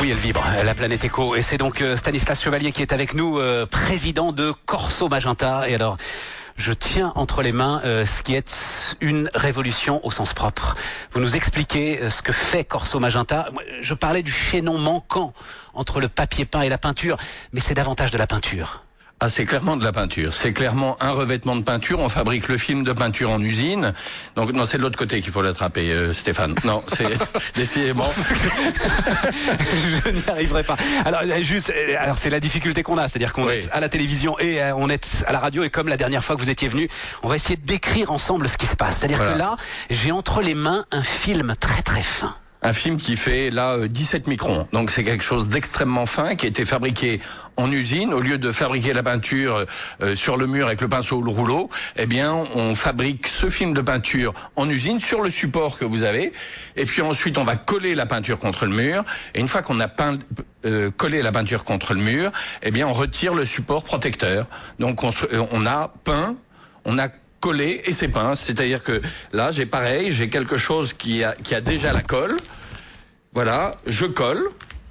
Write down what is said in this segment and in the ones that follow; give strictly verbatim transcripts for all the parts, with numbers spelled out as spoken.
oui, elle vibre, la planète éco. Et c'est donc euh, Stanislas Chevalier qui est avec nous, euh, président de Corso Magenta. Et alors, je tiens entre les mains euh, ce qui est une révolution au sens propre. Vous nous expliquez euh, ce que fait Corso Magenta. Moi, je parlais du chaînon manquant entre le papier peint et la peinture, mais c'est davantage de la peinture. Ah, c'est clairement de la peinture. C'est clairement un revêtement de peinture. On fabrique le film de peinture en usine. Donc, non, c'est de l'autre côté qu'il faut l'attraper, euh, Stéphane. Non, c'est, décidément. Je n'y arriverai pas. Alors, juste, alors c'est la difficulté qu'on a. C'est-à-dire qu'on oui. est à la télévision et euh, on est à la radio. Et comme la dernière fois que vous étiez venu, on va essayer de décrire ensemble ce qui se passe. C'est-à-dire voilà. que là, j'ai entre les mains un film très très fin. Un film qui fait là dix-sept microns, donc c'est quelque chose d'extrêmement fin qui a été fabriqué en usine. Au lieu de fabriquer la peinture euh, sur le mur avec le pinceau ou le rouleau, eh bien on fabrique ce film de peinture en usine sur le support que vous avez. Et puis ensuite on va coller la peinture contre le mur. Et une fois qu'on a peint, euh, collé la peinture contre le mur, eh bien on retire le support protecteur. Donc on, on a peint, on a collé et c'est peint, c'est-à-dire que là j'ai pareil, j'ai quelque chose qui a, qui a déjà la colle, voilà, je colle,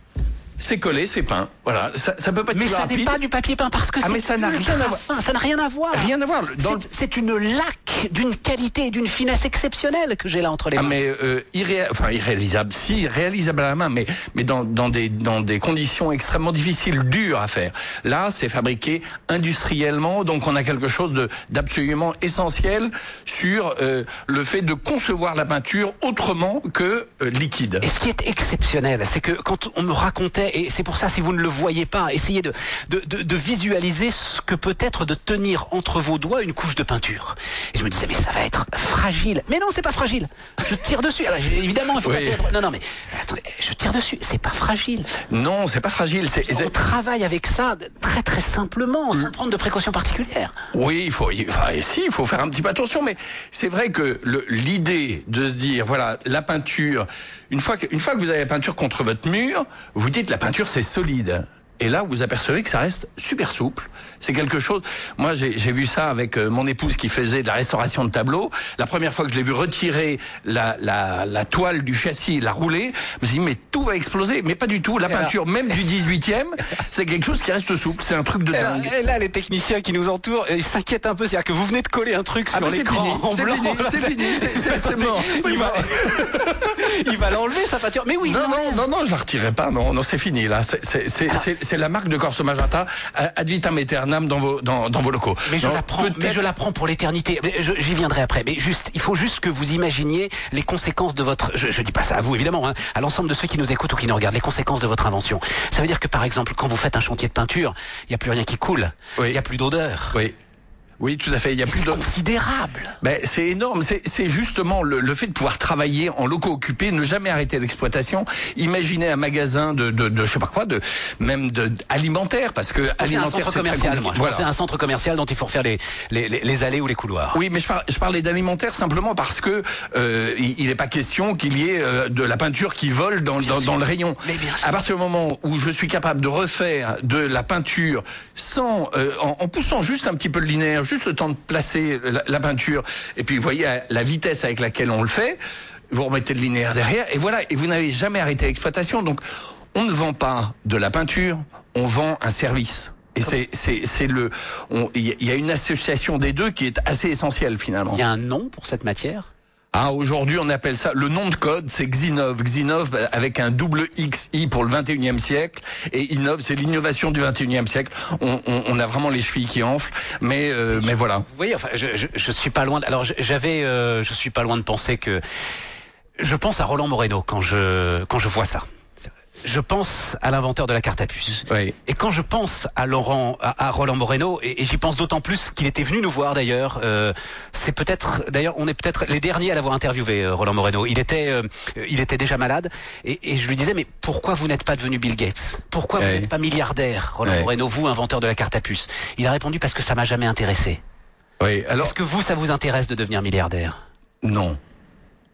c'est collé, c'est peint, voilà, ça, ça peut pas être mais plus ça rapide. n'est pas du papier peint parce que ah, c'est mais ça n'a rien à voir. Fin, ça n'a rien à voir. Rien à voir. Dans... C'est, c'est une laque d'une qualité et d'une finesse exceptionnelle que j'ai là entre les mains. Ah mais euh, irré... enfin irréalisable, si réalisable à la main, mais mais dans dans des dans des conditions extrêmement difficiles, dures à faire. Là, c'est fabriqué industriellement, donc on a quelque chose de d'absolument essentiel sur euh, le fait de concevoir la peinture autrement que euh, liquide. Et ce qui est exceptionnel, c'est que quand on me racontait, et c'est pour ça si vous ne le voyez pas, essayez de de de, de visualiser ce que peut être de tenir entre vos doigts une couche de peinture. Et je me disais mais ça va être fragile. Mais non, c'est pas fragile. Je tire dessus. Alors, évidemment, il faut oui. pas tirer. Non, non, mais attendez, je tire dessus. C'est pas fragile. Non, c'est pas fragile. C'est, on c'est... travaille avec ça très très simplement, sans prendre de précautions particulières. Oui, il faut. Enfin, si, il faut faire un petit peu attention. Mais c'est vrai que le, l'idée de se dire, voilà, la peinture. Une fois que, une fois que vous avez la peinture contre votre mur, vous dites la peinture c'est solide. Et là, vous apercevez que ça reste super souple. C'est quelque chose. Moi, j'ai, j'ai vu ça avec euh, mon épouse qui faisait de la restauration de tableaux. La première fois que je l'ai vu retirer la, la, la toile du châssis, la rouler, je me suis dit mais tout va exploser. Mais pas du tout. La et peinture, là... même du dix-huitième, c'est quelque chose qui reste souple. C'est un truc de et dingue. Là, et là, les techniciens qui nous entourent, ils s'inquiètent un peu. C'est-à-dire que vous venez de coller un truc sur ah, l'écran fini, en c'est blanc. Fini, c'est fini, c'est, c'est, c'est mort. Il va, il va l'enlever sa peinture. Mais oui. Non, non, non, non, je la retirerai pas. Non, non, c'est fini là. C'est, c'est, c'est, c'est, c'est la marque de Corso Magenta ad vitam aeternam dans vos dans, dans vos locaux. Mais je donc, la prends, mais je la prends pour l'éternité. Je, j'y viendrai après. Mais juste, il faut juste que vous imaginiez les conséquences de votre. Je, je dis pas ça à vous évidemment, hein, à l'ensemble de ceux qui nous écoutent ou qui nous regardent. Les conséquences de votre invention. Ça veut dire que par exemple, quand vous faites un chantier de peinture, il y a plus rien qui coule. Il oui. y a plus d'odeur. Oui. Oui, tout à fait. Il y a mais plus c'est de... considérable. Ben, c'est énorme. C'est, c'est justement le, le fait de pouvoir travailler en locaux occupés, ne jamais arrêter l'exploitation. Imaginez un magasin de, de, de je sais pas quoi, de même de alimentaire, parce que c'est alimentaire, un centre c'est commercial. Moi, je voilà. C'est un centre commercial dont il faut refaire les, les, les, les allées ou les couloirs. Oui, mais je, par, je parlais d'alimentaire simplement parce que euh, il n'est pas question qu'il y ait euh, de la peinture qui vole dans, dans, dans le rayon. Mais bien sûr. À partir du moment où je suis capable de refaire de la peinture sans, euh, en, en poussant juste un petit peu le linéaire, juste le temps de placer la, la peinture, et puis vous voyez la vitesse avec laquelle on le fait, vous remettez le linéaire derrière, et voilà, et vous n'avez jamais arrêté l'exploitation. Donc on ne vend pas de la peinture, on vend un service. Et c'est, c'est, c'est le, il y a une association des deux qui est assez essentielle finalement. Il y a un nom pour cette matière ? Ah, aujourd'hui, on appelle ça, le nom de code, c'est Xinov. Xinov, avec un double X I pour le vingt et unième siècle. Et Innov, c'est l'innovation du vingt et unième siècle. On, on, on a vraiment les chevilles qui enflent. Mais, euh, mais voilà. Vous voyez, enfin, je, je, je suis pas loin de, alors, j'avais, euh, je suis pas loin de penser que, je pense à Roland Moreno quand je, quand je vois ça. Je pense à l'inventeur de la carte à puce. Oui. Et quand je pense à Laurent, à, à Roland Moreno, et, et j'y pense d'autant plus qu'il était venu nous voir d'ailleurs. Euh, c'est peut-être, d'ailleurs, on est peut-être les derniers à l'avoir interviewé, euh, Roland Moreno. Il était, euh, il était déjà malade, et, et je lui disais mais pourquoi vous n'êtes pas devenu Bill Gates ? Pourquoi oui. vous n'êtes pas milliardaire, Roland oui. Moreno, vous, inventeur de la carte à puce ? Il a répondu parce que ça m'a jamais intéressé. Oui. Alors, est-ce que vous, ça vous intéresse de devenir milliardaire ? Non.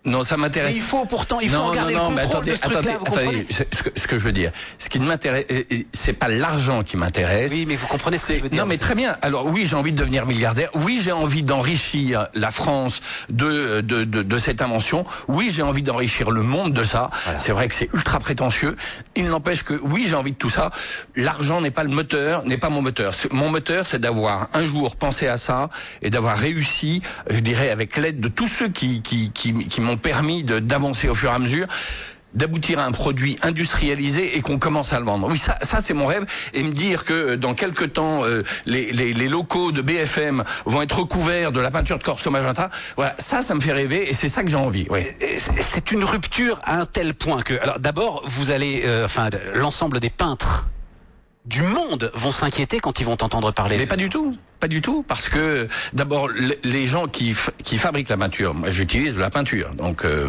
Non, ça m'intéresse. Mais il faut pourtant, il faut non, regarder non, non, le contrôle mais attendez, de ce truc-là, attendez, vous attendez, ce que, ce que je veux dire, ce qui ne m'intéresse, c'est pas l'argent qui m'intéresse. Oui, mais vous comprenez ce que je veux dire. Non, mais très bien. Alors oui, j'ai envie de devenir milliardaire. Oui, j'ai envie d'enrichir la France de de de, de cette invention. Oui, j'ai envie d'enrichir le monde de ça. Voilà. C'est vrai que c'est ultra prétentieux. Il n'empêche que oui, j'ai envie de tout ça. L'argent n'est pas le moteur, n'est pas mon moteur. Mon moteur, c'est d'avoir un jour pensé à ça et d'avoir réussi, je dirais, avec l'aide de tous ceux qui qui qui, qui m'ont permis de d'avancer au fur et à mesure, d'aboutir à un produit industrialisé et qu'on commence à le vendre. Oui, ça, ça c'est mon rêve. Et me dire que dans quelques temps, euh, les, les, les locaux de B F M vont être recouverts de la peinture de Corso Magenta, voilà, ça, ça me fait rêver et c'est ça que j'ai envie. Oui. C'est une rupture à un tel point que, alors d'abord, vous allez, euh, enfin, l'ensemble des peintres du monde vont s'inquiéter quand ils vont entendre parler. Mais pas du tout, pas du tout, parce que d'abord les gens qui qui fabriquent la peinture, moi j'utilise de la peinture, donc euh,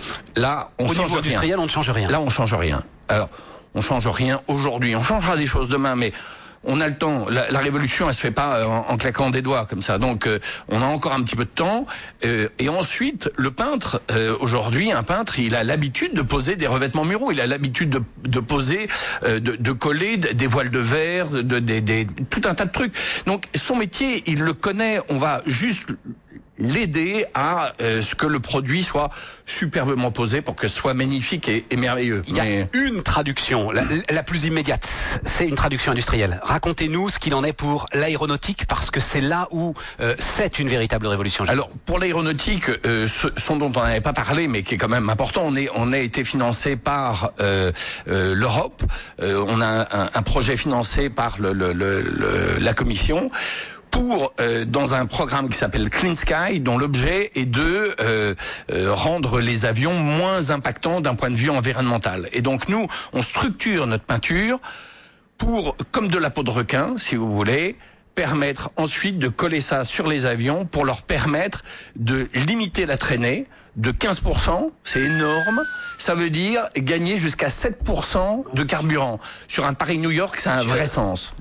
là on Au change niveau industriel, rien. on ne change rien. Là on change rien. Alors on change rien aujourd'hui, on changera des choses demain, mais on a le temps. La, la révolution, elle se fait pas en, en claquant des doigts comme ça. Donc, euh, on a encore un petit peu de temps. Euh, et ensuite, le peintre, euh, aujourd'hui, un peintre, il a l'habitude de poser des revêtements muraux. Il a l'habitude de, de poser, euh, de, de coller des voiles de verre, de, de, de, de, tout un tas de trucs. Donc, son métier, il le connaît. On va juste l'aider à euh, ce que le produit soit superbement posé pour que ce soit magnifique et, et merveilleux. Il y a Mais... une traduction, la, la plus immédiate, c'est une traduction industrielle. Racontez-nous ce qu'il en est pour l'aéronautique, parce que c'est là où euh, c'est une véritable révolution. Alors, pour l'aéronautique, euh, ce, ce dont on n'avait pas parlé, mais qui est quand même important, on, est, on a été financé par euh, euh, l'Europe, euh, on a un, un projet financé par le, le, le, le, la Commission, pour euh, dans un programme qui s'appelle Clean Sky, dont l'objet est de euh, euh, rendre les avions moins impactants d'un point de vue environnemental. Et donc nous, on structure notre peinture pour, comme de la peau de requin, si vous voulez, permettre ensuite de coller ça sur les avions pour leur permettre de limiter la traînée de quinze pour cent, c'est énorme. Ça veut dire gagner jusqu'à sept pour cent de carburant. Sur un Paris-New York, ça a un vrai sens.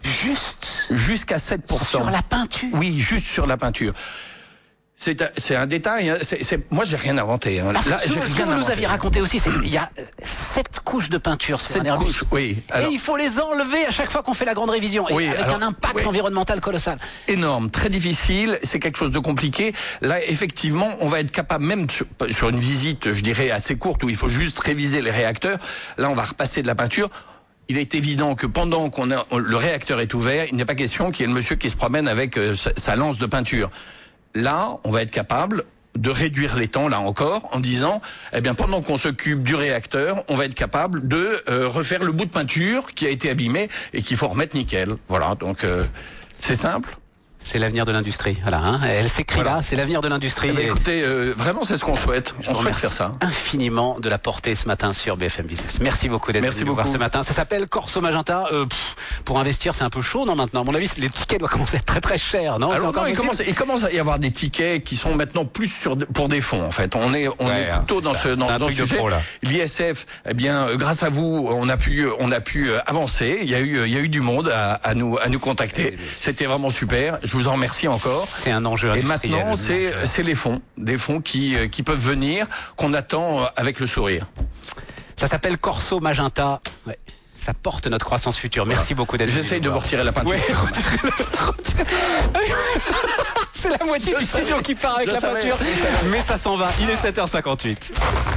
Juste Jusqu'à sept pour cent. Sur la peinture. Oui, juste sur la peinture. C'est un, c'est un détail. Hein. C'est, c'est, moi, j'ai rien inventé. Hein. Parce Là, que j'ai ce rien que vous inventé. nous aviez raconté aussi, c'est qu'il y a sept couches de peinture sur Sept un Airbus. couches, oui. Alors, et il faut les enlever à chaque fois qu'on fait la grande révision. Oui, et avec alors, un impact oui. environnemental colossal. Énorme, très difficile. C'est quelque chose de compliqué. Là, effectivement, on va être capable, même sur, sur une visite, je dirais, assez courte, où il faut juste réviser les réacteurs. Là, on va repasser de la peinture. Il est évident que pendant qu'on a, le réacteur est ouvert, il n'est pas question qu'il y ait le monsieur qui se promène avec euh, sa, sa lance de peinture. Là, on va être capable de réduire les temps, là encore, en disant, eh bien, pendant qu'on s'occupe du réacteur, on va être capable de euh, refaire le bout de peinture qui a été abîmé et qu'il faut remettre nickel. Voilà, donc euh, c'est simple. C'est l'avenir de l'industrie. Voilà, hein. Elle s'écrit Voilà. là, c'est l'avenir de l'industrie. Eh bien, Et écoutez, euh, vraiment, c'est ce qu'on souhaite. je On vous souhaite remercie faire ça. infiniment de la porter ce matin sur B F M Business. Merci beaucoup d'être Merci venu nous voir beaucoup. ce matin. Ça s'appelle Corso Magenta. Euh, pff, pour investir, c'est un peu chaud, non, maintenant? À mon avis, les tickets doivent commencer à être très très chers, non? C'est Alors encore non, il possible commence, il commence à y avoir des tickets qui sont maintenant plus sur pour des fonds. En fait, on est on Ouais, est plutôt c'est dans ça. ce dans, C'est un dans ce truc de sujet. pro, là. L'I S F, eh bien, euh, grâce à vous, on a pu on a pu euh, avancer. Il y a eu il y a eu du monde à, à nous à nous contacter. C'était vraiment super. Je vous en remercie encore. C'est un enjeu Et industriel. maintenant, c'est Donc, euh, c'est les fonds, des fonds qui euh, qui peuvent venir, qu'on attend euh, avec le sourire. ça s'appelle Corso Magenta. Ouais. Ça porte notre croissance future. Merci beaucoup d'être venu. J'essaye nous de vous voir. retirer la peinture. Ouais, retirez-le, retirez- C'est la moitié Je du savais. studio qui part avec Je la savais. peinture. Je savais. Mais ça s'en va. Il est sept heures cinquante-huit.